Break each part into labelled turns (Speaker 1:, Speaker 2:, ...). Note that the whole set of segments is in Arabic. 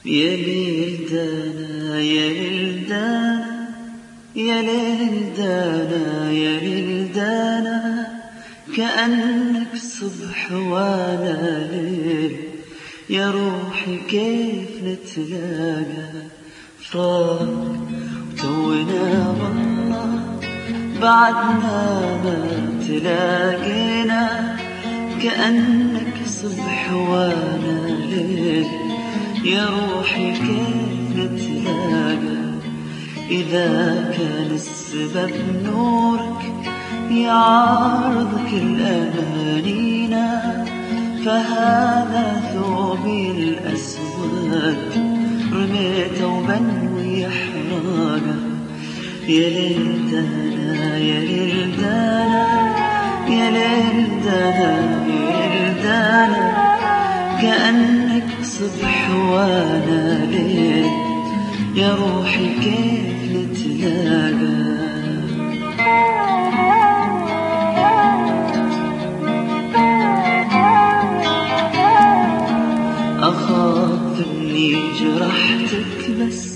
Speaker 1: يا ليلدانا يا ليلدانا يا ليلدانا يا ليلدانا، كأنك صبح وانا ليل. يا روحي كيف نتلاقى فراق وتونا والله بعدنا ما تلاقينا، كأنك صبح وانا ليل. يا روحي كيف نتلاقى إذا كان السبب نورك يعارض كل أمانينا، فهذا ثوبي الأسود رميته وبنوي حراقه. يا ليلدانا يا ليلدانا يا ليلدانا يا ليلدانا، كأنك صبح وانا ليل. يا روحي كيف نتلاقى أخاف إني جرحتك بس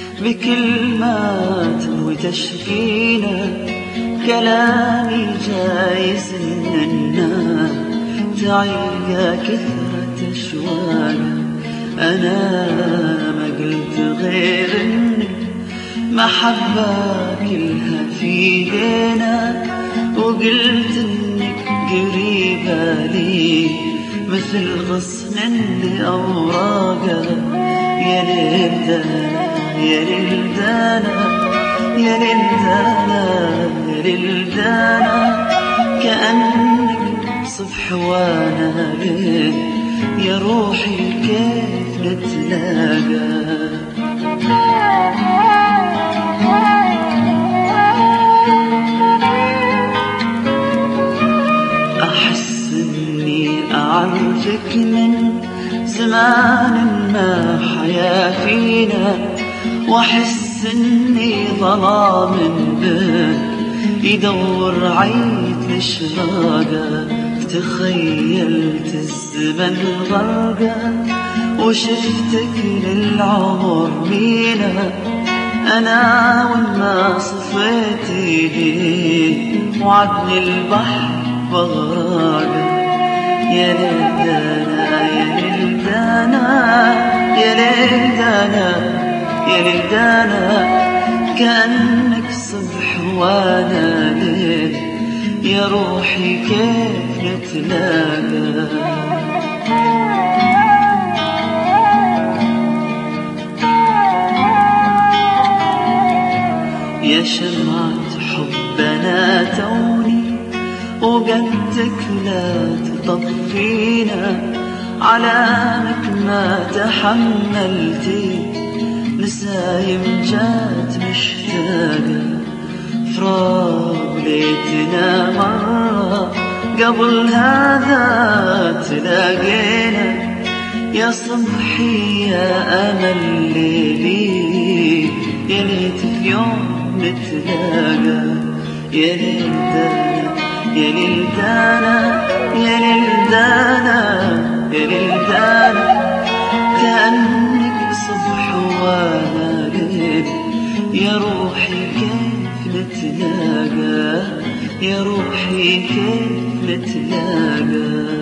Speaker 1: بكلمات وتشكينا، كلامي جايز إن النار تعيق كثرة أشواقه. أنا ما قلت غير إنك محبة كلها في ايدينا، وقلت إنك قريبة لي مثل غصن لأوراقه. يا ليلدانا يا ليلدانا يا ليلدانا يا ليلدانا، كأنك صبح وانا ليل. يا روحي كيف نتلاقى أحس إني أعرفك من زمان ما حيا فينا، وأحس إني ظلام بك يدور عيد لشراقه. تخيلت الزمن غرقه وشفتك للعمر مينا، أنا وما صفيت ايدي وعدني البحر بغراقه. يا ليلدانا يا ليلدانا يا ليلدانا يا ليلدانا، كأنك صبح وانا ليل. يا روحي كيف نتلاقى يا شمعة حبنا توني وقدك لا تطفينا، علامك ما تحملتي نسايم جات مشتاقة. فراق ليتنا مرة قبل هذا تلاقينا، يا صبحي يا أمل ليلي، يا ليت في يوم نتلاقى. يا ليلدانا يا ليلدانا يا ليلدانا يا ليلدانا، كأنك صبح وانا ليل. يا روحي كيف نتلاقى يا روحي كيف نتلاقى